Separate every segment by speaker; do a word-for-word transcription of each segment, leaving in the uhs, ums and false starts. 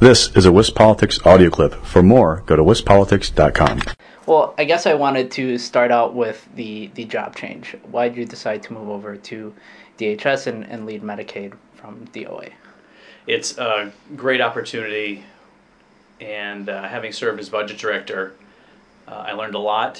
Speaker 1: This is a WisPolitics audio clip. For more, go to wispolitics dot com.
Speaker 2: Well, I guess I wanted to start out with the, the job change. Why did you decide to move over to D H S and, and lead Medicaid from D O A?
Speaker 3: It's a great opportunity, and uh, having served as budget director, uh, I learned a lot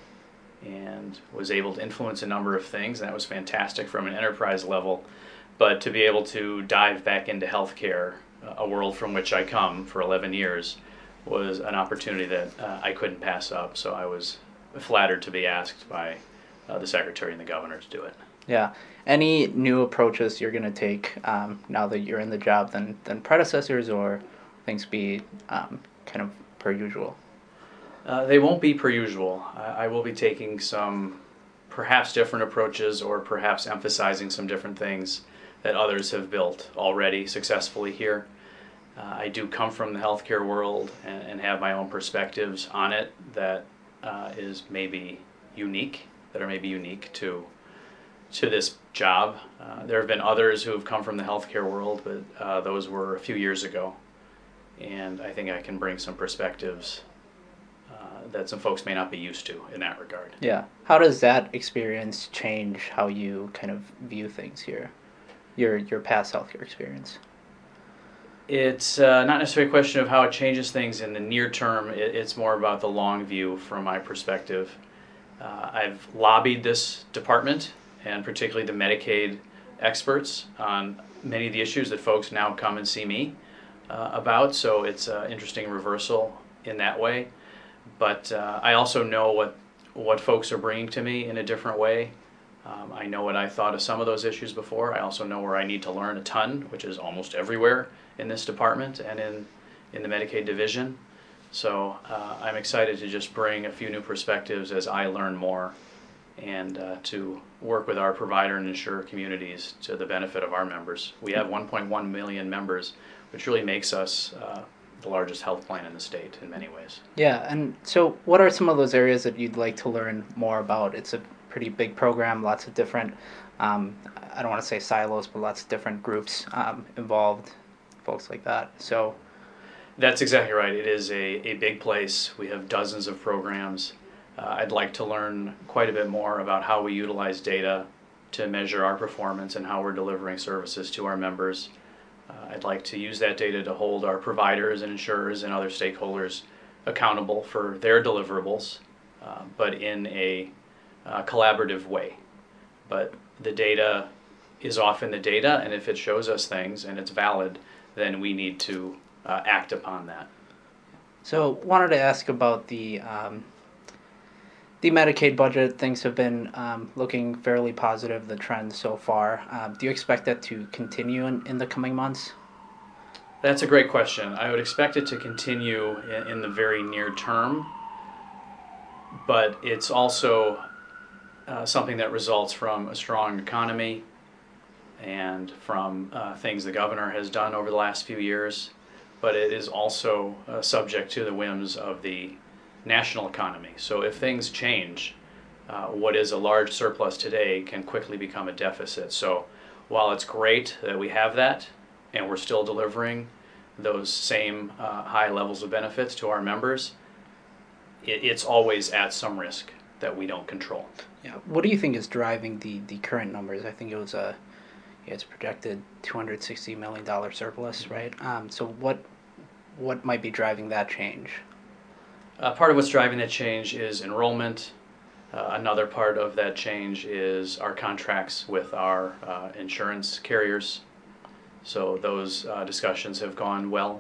Speaker 3: and was able to influence a number of things, and that was fantastic from an enterprise level. But to be able to dive back into healthcare, a world from which I come for eleven years, was an opportunity that uh, I couldn't pass up. So I was flattered to be asked by uh, the Secretary and the Governor to do it.
Speaker 2: Yeah. Any new approaches you're going to take um, now that you're in the job than, than predecessors, or things be um, kind of per usual?
Speaker 3: Uh, they won't be per usual. I, I will be taking some perhaps different approaches, or perhaps emphasizing some different things that others have built already successfully here. Uh, I do come from the healthcare world and, and have my own perspectives on it that uh, is maybe unique, that are maybe unique to to this job. Uh, there have been others who have come from the healthcare world, but uh, those were a few years ago. And I think I can bring some perspectives uh, that some folks may not be used to in that regard.
Speaker 2: Yeah. How does that experience change how you kind of view things here? Your your past healthcare experience?
Speaker 3: It's uh, not necessarily a question of how it changes things in the near term. It, it's more about the long view from my perspective. Uh, I've lobbied this department, and particularly the Medicaid experts, on many of the issues that folks now come and see me uh, about. So it's an interesting reversal in that way. But uh, I also know what what folks are bringing to me in a different way. Um, I know what I thought of some of those issues before. I also know where I need to learn a ton, which is almost everywhere in this department and in, in the Medicaid division. So uh, I'm excited to just bring a few new perspectives as I learn more, and uh, to work with our provider and insurer communities to the benefit of our members. We have one point one million members, which really makes us uh, the largest health plan in the state in many ways.
Speaker 2: Yeah, and so what are some of those areas that you'd like to learn more about? It's a pretty big program, lots of different, um, I don't want to say silos, but lots of different groups um, involved, folks like that. So
Speaker 3: that's exactly right. It is a, a big place. We have dozens of programs. Uh, I'd like to learn quite a bit more about how we utilize data to measure our performance and how we're delivering services to our members. Uh, I'd like to use that data to hold our providers and insurers and other stakeholders accountable for their deliverables, uh, but in a Uh, collaborative way. But the data is often the data, and if it shows us things and it's valid, then we need to uh, act upon that.
Speaker 2: So wanted to ask about the um, the Medicaid budget. Things have been um, looking fairly positive, the trend so far. Um, do you expect that to continue in, in the coming months?
Speaker 3: That's a great question. I would expect it to continue in, in the very near term, but it's also Uh, something that results from a strong economy and from uh, things the governor has done over the last few years, but it is also uh, subject to the whims of the national economy. So if things change, uh, what is a large surplus today can quickly become a deficit. So while it's great that we have that and we're still delivering those same uh, high levels of benefits to our members, it, it's always at some risk that we don't control.
Speaker 2: Yeah. What do you think is driving the, the current numbers? I think it was a, yeah, it's projected two hundred sixty million dollars surplus, right? Um, so what what might be driving that change?
Speaker 3: Uh, part of what's driving that change is enrollment. Uh, another part of that change is our contracts with our uh, insurance carriers. So those uh, discussions have gone well.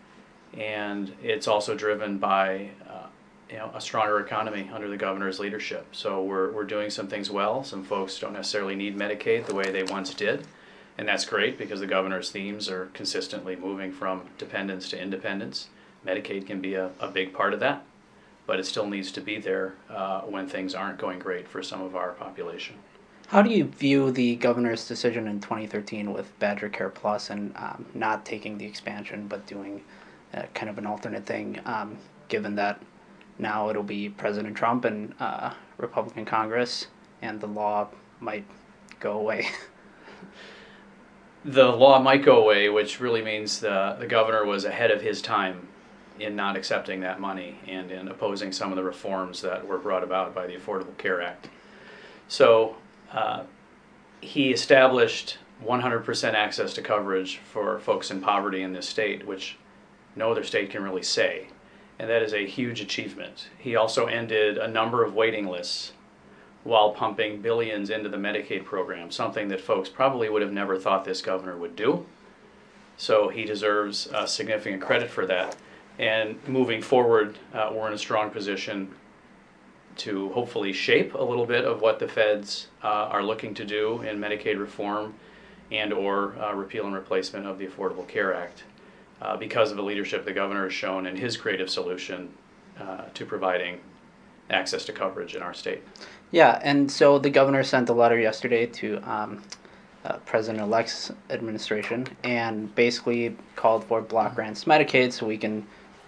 Speaker 3: And it's also driven by uh, you know, a stronger economy under the governor's leadership. So we're we're doing some things well. Some folks don't necessarily need Medicaid the way they once did, and that's great because the governor's themes are consistently moving from dependence to independence. Medicaid can be a, a big part of that, but it still needs to be there uh, when things aren't going great for some of our population.
Speaker 2: How do you view the governor's decision in twenty thirteen with Badger Care Plus and um, not taking the expansion but doing uh, kind of an alternate thing, um, given that now it'll be President Trump and uh, Republican Congress, and the law might go away?
Speaker 3: the law might go away, which really means the, the governor was ahead of his time in not accepting that money and in opposing some of the reforms that were brought about by the Affordable Care Act. So uh, he established one hundred percent access to coverage for folks in poverty in this state, which no other state can really say. And that is a huge achievement. He also ended a number of waiting lists while pumping billions into the Medicaid program, something that folks probably would have never thought this governor would do. So he deserves uh, significant credit for that. And moving forward, uh, we're in a strong position to hopefully shape a little bit of what the feds uh, are looking to do in Medicaid reform and or uh, repeal and replacement of the Affordable Care Act uh, because of the leadership the governor has shown in his creative solution uh, to providing access to coverage in our state.
Speaker 2: Yeah, and so the governor sent a letter yesterday to um, uh, President-elect's administration and basically called for block grants to Medicaid so we can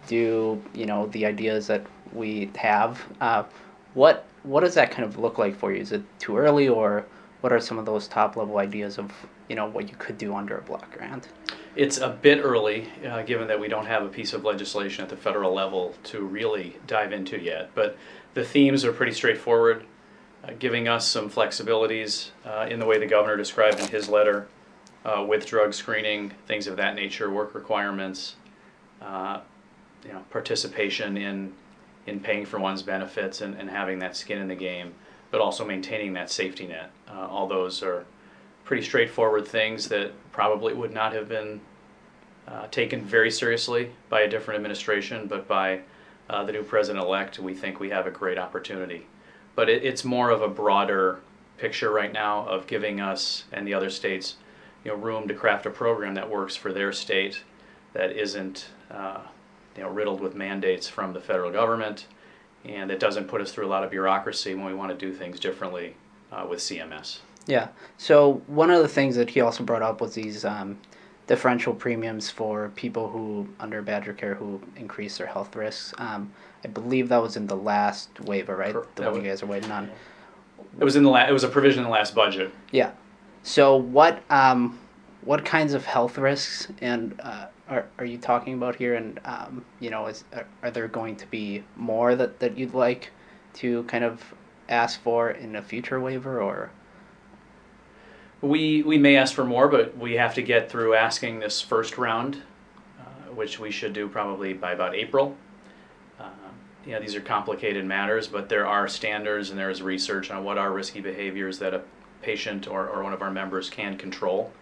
Speaker 2: do, you know, the ideas that we have. Uh, what what does that kind of look like for you? Is it too early, or what are some of those top-level ideas of, you know, what you could do under a block grant?
Speaker 3: It's a bit early, uh, given that we don't have a piece of legislation at the federal level to really dive into yet. But the themes are pretty straightforward, uh, giving us some flexibilities uh, in the way the governor described in his letter uh, with drug screening, things of that nature, work requirements, uh, you know, participation in in paying for one's benefits and, and having that skin in the game, but also maintaining that safety net. Uh, all those are pretty straightforward things that probably would not have been uh, taken very seriously by a different administration, but by uh, the new president-elect, we think we have a great opportunity. But it, it's more of a broader picture right now of giving us and the other states, you know, room to craft a program that works for their state, that isn't uh, you know, riddled with mandates from the federal government, and that doesn't put us through a lot of bureaucracy when we want to do things differently uh, with C M S.
Speaker 2: Yeah. So one of the things that he also brought up was these um, differential premiums for people who under Badger Care who increase their health risks. Um, I believe that was in the last waiver, right?
Speaker 3: Sure.
Speaker 2: The
Speaker 3: That
Speaker 2: one you
Speaker 3: was-
Speaker 2: guys are waiting on.
Speaker 3: It was in the la- it was a provision in the last budget.
Speaker 2: Yeah. So what um, what kinds of health risks and uh, are are you talking about here? And um, you know, is are, are there going to be more that, that you'd like to kind of ask for in a future waiver, or?
Speaker 3: We we may ask for more, but we have to get through asking this first round, uh, which we should do probably by about April. Uh, you know, these are complicated matters, but there are standards and there is research on what are risky behaviors that a patient or, or one of our members can control.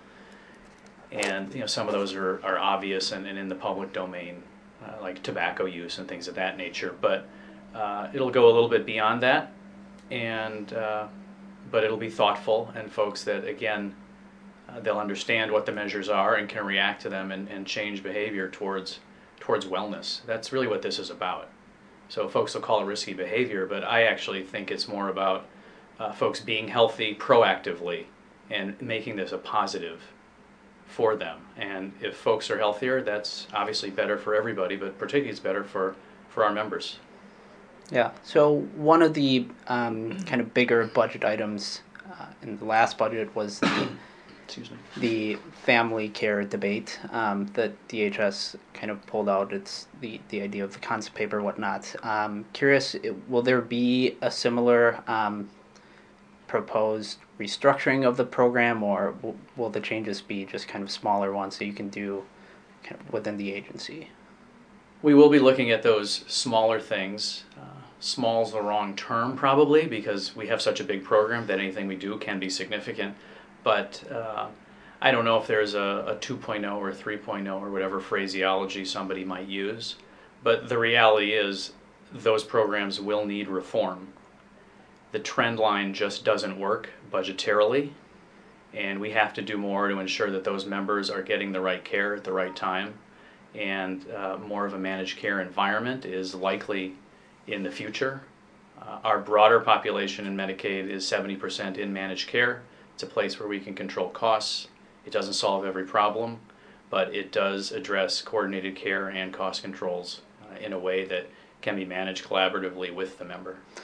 Speaker 3: And you know, some of those are, are obvious and, and in the public domain, uh, like tobacco use and things of that nature. But uh, it'll go a little bit beyond that, and uh, but it'll be thoughtful, and folks that, again, uh, they'll understand what the measures are and can react to them and, and change behavior towards towards wellness. That's really what this is about. So folks will call it risky behavior, but I actually think it's more about uh, folks being healthy proactively and making this a positive for them. And if folks are healthier, that's obviously better for everybody, but particularly it's better for, for our members.
Speaker 2: Yeah. So one of the um, kind of bigger budget items uh, in the last budget was the
Speaker 3: Excuse me.
Speaker 2: the family care debate um, that D H S kind of pulled out. It's the, the idea of the concept paper, whatnot. Um, curious, it- will there be a similar um, proposed restructuring of the program, or w- will the changes be just kind of smaller ones that you can do kind of within the agency?
Speaker 3: We will be looking at those smaller things. Uh, small's the wrong term probably, because we have such a big program that anything we do can be significant. But uh, I don't know if there's a, a two point oh or three point oh or whatever phraseology somebody might use. But the reality is those programs will need reform. The trend line just doesn't work budgetarily, and we have to do more to ensure that those members are getting the right care at the right time. And uh, more of a managed care environment is likely in the future. Uh, our broader population in Medicaid is seventy percent in managed care. It's a place where we can control costs. It doesn't solve every problem, but it does address coordinated care and cost controls uh, in a way that can be managed collaboratively with the member.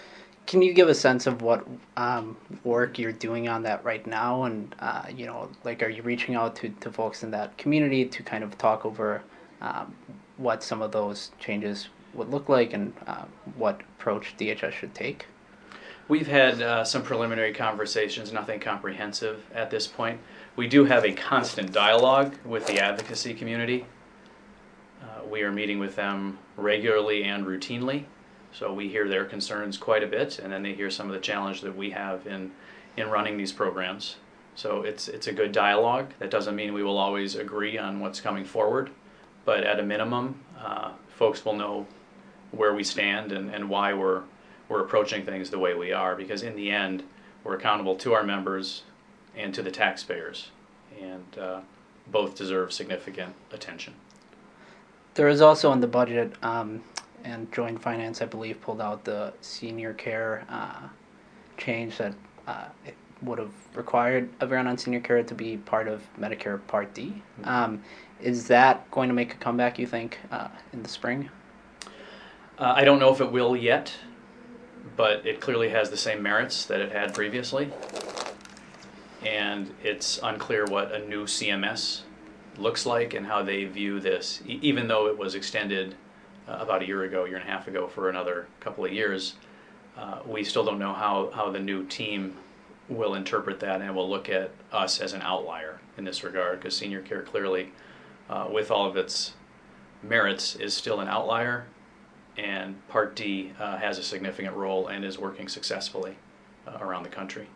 Speaker 2: can you give a sense of what um, work you're doing on that right now? And, uh, you know, like, are you reaching out to, to folks in that community to kind of talk over um, what some of those changes would look like and uh, what approach D H S should take?
Speaker 3: We've had uh, some preliminary conversations, nothing comprehensive at this point. We do have a constant dialogue with the advocacy community. Uh, we are meeting with them regularly and routinely. So we hear their concerns quite a bit, and then they hear some of the challenge that we have in, in running these programs. So it's it's a good dialogue. That doesn't mean we will always agree on what's coming forward, but at a minimum, uh, folks will know where we stand and, and why we're we're approaching things the way we are. Because in the end, we're accountable to our members and to the taxpayers, and uh, both deserve significant attention.
Speaker 2: There is also in the budget. Um, And Joint Finance, I believe, pulled out the senior care uh, change that uh, it would have required everyone on senior care to be part of Medicare Part D. Mm-hmm. Um, is that going to make a comeback, you think, uh, in the spring?
Speaker 3: Uh, I don't know if it will yet, but it clearly has the same merits that it had previously. And it's unclear what a new C M S looks like and how they view this, e- even though it was extended Uh, about a year ago, year and a half ago, for another couple of years. Uh, we still don't know how, how the new team will interpret that and will look at us as an outlier in this regard, because senior care clearly, uh, with all of its merits, is still an outlier, and Part D uh, has a significant role and is working successfully uh, around the country.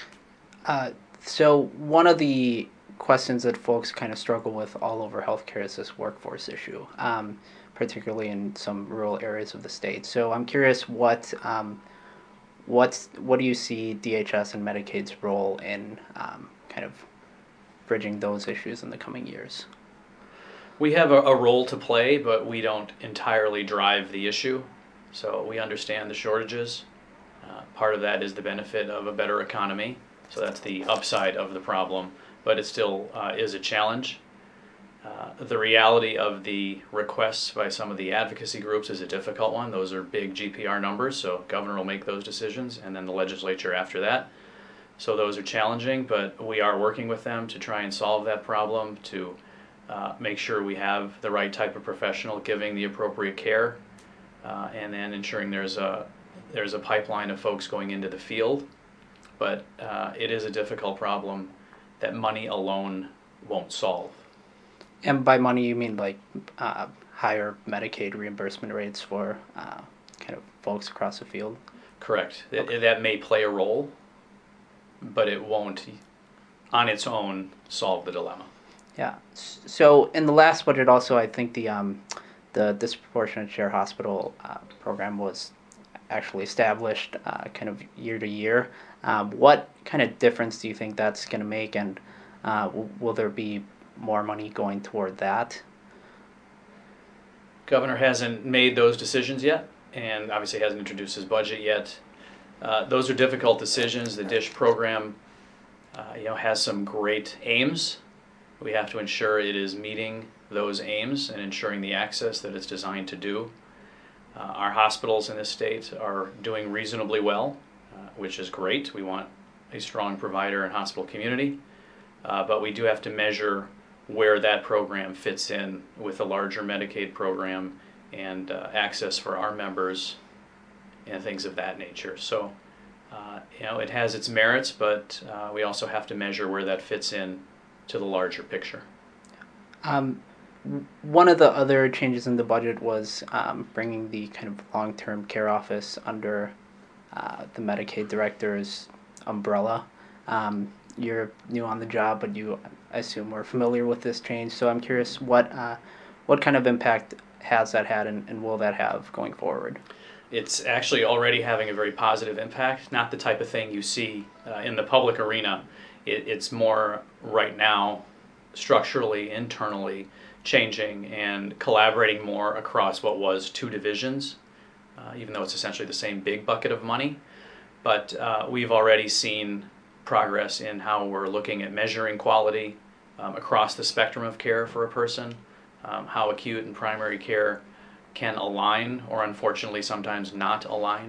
Speaker 2: Uh, so one of the questions that folks kind of struggle with all over healthcare is this workforce issue. Um, particularly in some rural areas of the state. So I'm curious, what um, what's, what do you see D H S and Medicaid's role in um, kind of bridging those issues in the coming years?
Speaker 3: We have a, a role to play, but we don't entirely drive the issue. So we understand the shortages. Uh, part of that is the benefit of a better economy. So that's the upside of the problem, but it still uh, is a challenge. Uh, the reality of the requests by some of the advocacy groups is a difficult one. Those are big G P R numbers, so governor will make those decisions, and then the legislature after that. So those are challenging, but we are working with them to try and solve that problem, to uh, make sure we have the right type of professional giving the appropriate care, uh, and then ensuring there's a there's a pipeline of folks going into the field. But uh, it is a difficult problem that money alone won't solve.
Speaker 2: And by money, you mean like uh, higher Medicaid reimbursement rates for uh, kind of folks across the field?
Speaker 3: Correct.
Speaker 2: Okay.
Speaker 3: That, that may play a role, but it won't, on its own, solve the dilemma.
Speaker 2: Yeah. So in the last budget, also, I think the um, the disproportionate share hospital uh, program was actually established uh, kind of year to year. Um, what kind of difference do you think that's going to make, and uh, w- will there be more money going toward that?
Speaker 3: Governor hasn't made those decisions yet, and obviously hasn't introduced his budget yet. Uh, those are difficult decisions. The DISH program, uh, you know, has some great aims. We have to ensure it is meeting those aims and ensuring the access that it's designed to do. Uh, our hospitals in this state are doing reasonably well, uh, which is great. We want a strong provider and hospital community, uh, but we do have to measure where that program fits in with a larger Medicaid program and uh, access for our members and things of that nature. So, uh, you know, it has its merits, but uh, we also have to measure where that fits in to the larger picture.
Speaker 2: Um, one of the other changes in the budget was um, bringing the kind of long-term care office under uh, the Medicaid director's umbrella. Um, you're new on the job, but you, I assume, are familiar with this change. So I'm curious, what uh, what kind of impact has that had, and, and will that have going forward?
Speaker 3: It's actually already having a very positive impact, not the type of thing you see uh, in the public arena. It, it's more right now structurally, internally changing and collaborating more across what was two divisions, uh, even though it's essentially the same big bucket of money. But uh, we've already seen progress in how we're looking at measuring quality um, across the spectrum of care for a person, um, how acute and primary care can align or unfortunately sometimes not align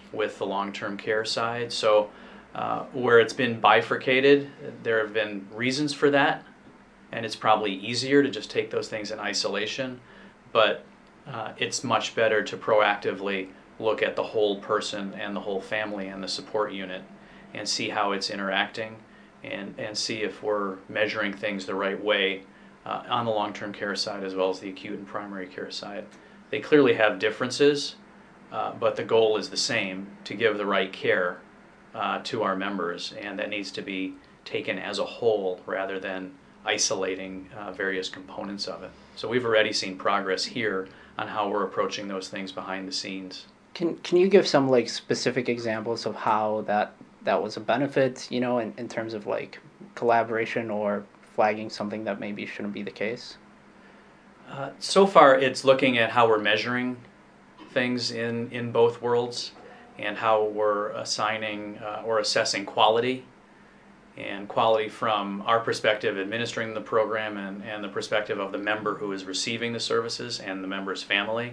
Speaker 3: with the long-term care side. So uh, where it's been bifurcated, there have been reasons for that, and it's probably easier to just take those things in isolation, but uh, it's much better to proactively look at the whole person and the whole family and the support unit and see how it's interacting, and, and see if we're measuring things the right way uh, on the long-term care side as well as the acute and primary care side. They clearly have differences, uh, but the goal is the same, to give the right care uh, to our members, and that needs to be taken as a whole rather than isolating uh, various components of it. So we've already seen progress here on how we're approaching those things behind the scenes.
Speaker 2: Can can you give some like specific examples of how that that was a benefit, you know, in, in terms of like collaboration or flagging something that maybe shouldn't be the case?
Speaker 3: Uh, so far, it's looking at how we're measuring things in, in both worlds, and how we're assigning uh, or assessing quality, and quality from our perspective administering the program, and, and the perspective of the member who is receiving the services and the member's family.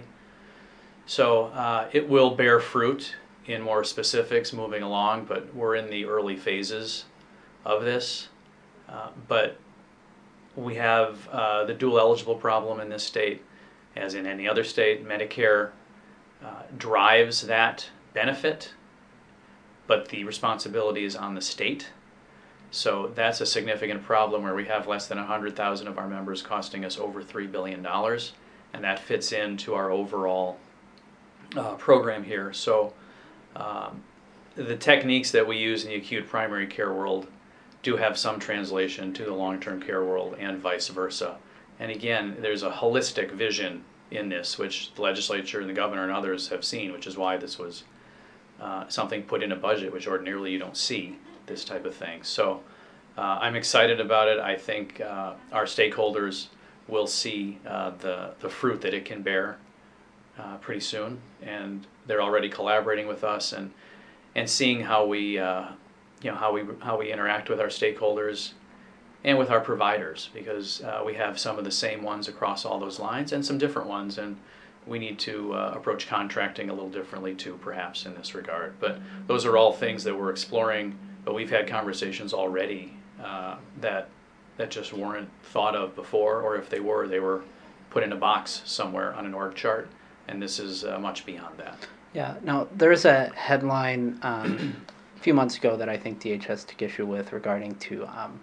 Speaker 3: So uh, it will bear fruit in more specifics moving along, but we're in the early phases of this. Uh, but we have uh, the dual eligible problem in this state, as in any other state. Medicare uh, drives that benefit, but the responsibility is on the state. So that's a significant problem, where we have less than one hundred thousand of our members costing us over three billion dollars, and that fits into our overall uh, program here. So um, the techniques that we use in the acute primary care world do have some translation to the long-term care world, and vice versa. And again, there's a holistic vision in this, which the legislature and the governor and others have seen, which is why this was uh, something put in a budget, which ordinarily you don't see this type of thing. So uh, I'm excited about it. I think uh, our stakeholders will see uh, the, the fruit that it can bear uh, pretty soon, and they're already collaborating with us and, and seeing how we uh, you know, how we how we interact with our stakeholders and with our providers, because uh, we have some of the same ones across all those lines and some different ones, and we need to uh, approach contracting a little differently too, perhaps, in this regard. But those are all things that we're exploring, but we've had conversations already uh, that that just weren't thought of before, or if they were, they were put in a box somewhere on an org chart, and this is uh, much beyond that.
Speaker 2: Yeah. Now, there's a headline um, a few months ago that I think D H S took issue with regarding to um,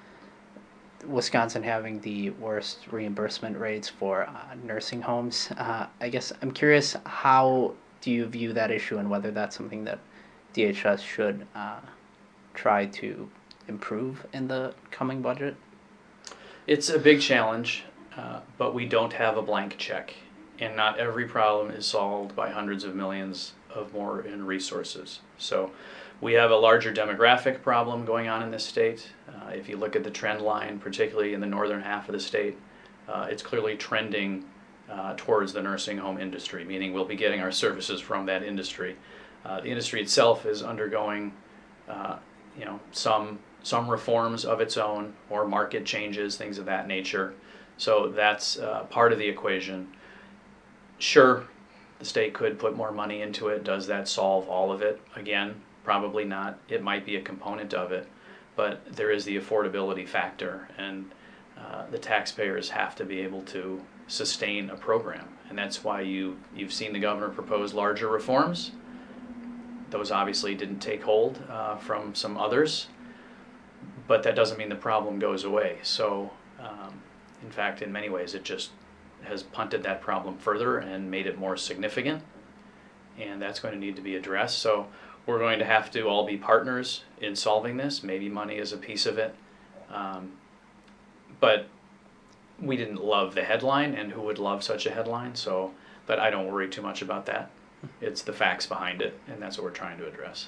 Speaker 2: Wisconsin having the worst reimbursement rates for uh, nursing homes. Uh, I guess I'm curious, how do you view that issue, and whether that's something that D H S should uh, try to improve in the coming budget?
Speaker 3: It's a big challenge, uh, but we don't have a blank check, and not every problem is solved by hundreds of millions of more in resources. So we have a larger demographic problem going on in this state. Uh, if you look at the trend line, particularly in the northern half of the state, uh, it's clearly trending uh, towards the nursing home industry, meaning we'll be getting our services from that industry. Uh, the industry itself is undergoing uh, you know, some some reforms of its own, or market changes, things of that nature. So that's uh, part of the equation. Sure, the state could put more money into it. Does that solve all of it? Again, probably not. It might be a component of it, but there is the affordability factor, and uh, the taxpayers have to be able to sustain a program, and that's why you you've seen the governor propose larger reforms. Those obviously didn't take hold uh, from some others, but that doesn't mean the problem goes away. So um, in fact, in many ways, it just has punted that problem further and made it more significant, and that's going to need to be addressed. So we're going to have to all be partners in solving this. Maybe money is a piece of it, um, but we didn't love the headline, and who would love such a headline? So, but I don't worry too much about that. It's the facts behind it, and that's what we're trying to address.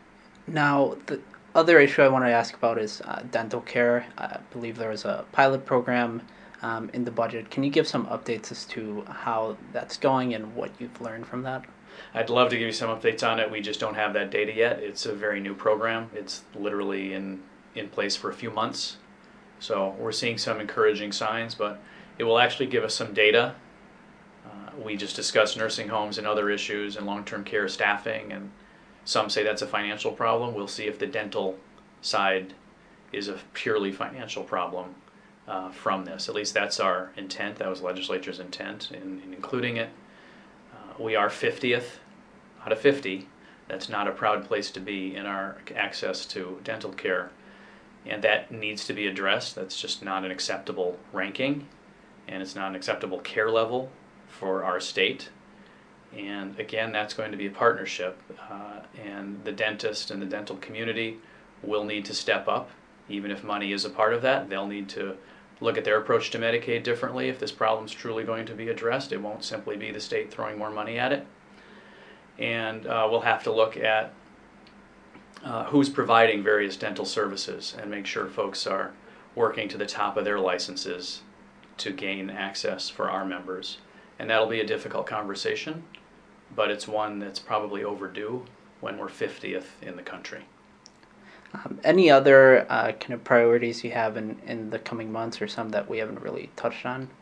Speaker 2: Now, the other issue I want to ask about is uh, dental care. I believe there was a pilot program um, in the budget. Can you give some updates as to how that's going and what you've learned from that?
Speaker 3: I'd love to give you some updates on it. We just don't have that data yet. It's a very new program. It's literally in, in place for a few months. So we're seeing some encouraging signs, but it will actually give us some data. Uh, we just discussed nursing homes and other issues and long-term care staffing, and Some say that's a financial problem. We'll see if the dental side is a purely financial problem uh, from this. At least that's our intent. That was the legislature's intent in, in including it. Uh, we are fiftieth out of fifty. That's not a proud place to be in our access to dental care, and that needs to be addressed. That's just not an acceptable ranking, and it's not an acceptable care level for our state. And again, that's going to be a partnership, uh, and the dentist and the dental community will need to step up. Even if money is a part of that, they'll need to look at their approach to Medicaid differently if this problem is truly going to be addressed. It won't simply be the state throwing more money at it. And uh, we'll have to look at uh, who's providing various dental services and make sure folks are working to the top of their licenses to gain access for our members. And that'll be a difficult conversation, but it's one that's probably overdue when we're fiftieth in the country.
Speaker 2: Um, any other uh, kind of priorities you have in, in the coming months, or some that we haven't really touched on?